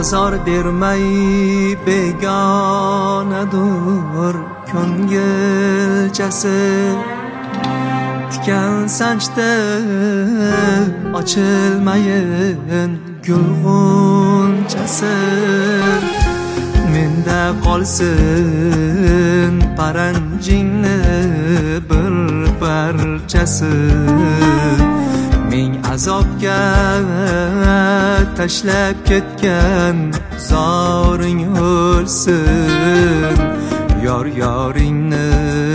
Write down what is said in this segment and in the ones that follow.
azor bermay begonadur ko'ngilchasi. Tikan sanchda ochilmayin gul g'unchasi. Menda qolsin paranjingni bir parchasi. Ming azobga tashlab ketgan zoring o'lsin. Yoringni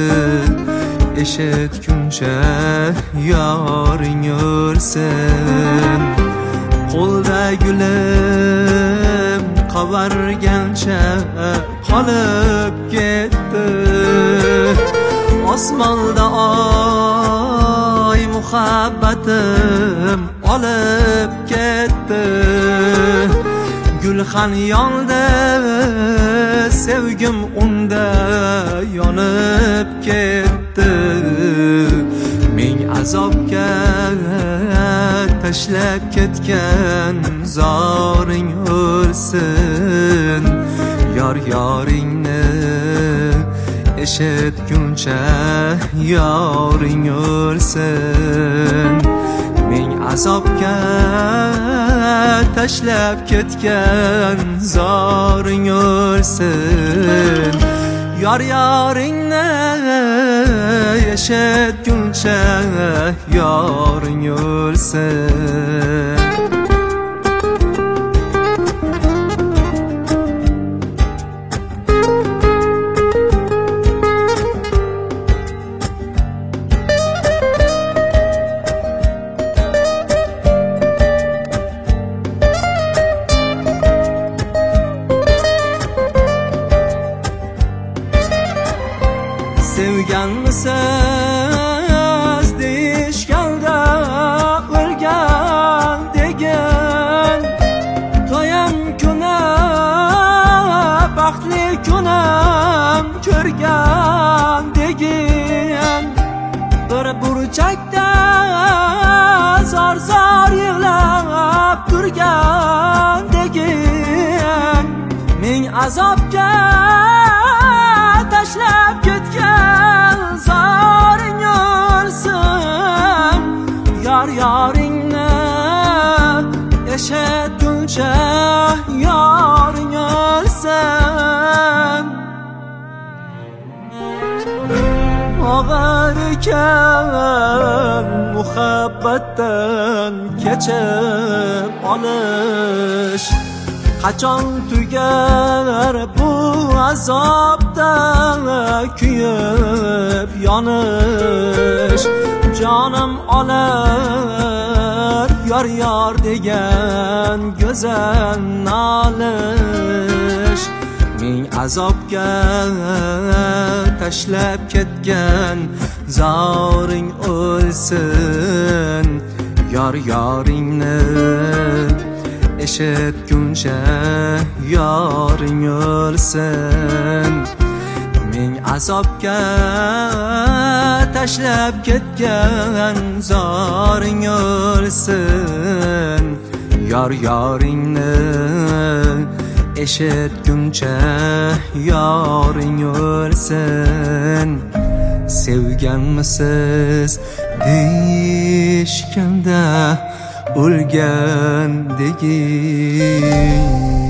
eshitguncha yoring o'lsin. Qo'lda gulim qavargancha qolib ketdi. Osmonda oy muhabbatim olib ketdi. Gulxan yonda sevgim unda yonib ketdi. Ming azobga tashlab ketgan zoring o'lsin. Yoringni eshitguncha yoring o'lsin. Ming azobga tashlab ketgan zoring o'lsin. Yoringni eshitguncha yoring o'lsin. Sevganmisiz deyishganda o'lgan degan. To'yam kuni baxtli kunim ko'rgan degan. Bir burchakda zor yig'lab turgan degan. Ming azobga tashlab ketgan zoring o'lsin. Yoringni eshitguncha yoring o'lsin. Og'ir ekan muhabbatdan kechib olish. Qachon tugar bu azobda kuyib yonish. Jonim olar yor degan go'zal nolish. Ming azobga tashlab ketgan zoring o'lsin. Yoringni eshitguncha yoring o'lsin. Ming azobga tashlab ketgan zoring o'lsin. Yoringni eshitguncha yoring o'lsin. Sevganmisiz deyishganda o'lgan degin.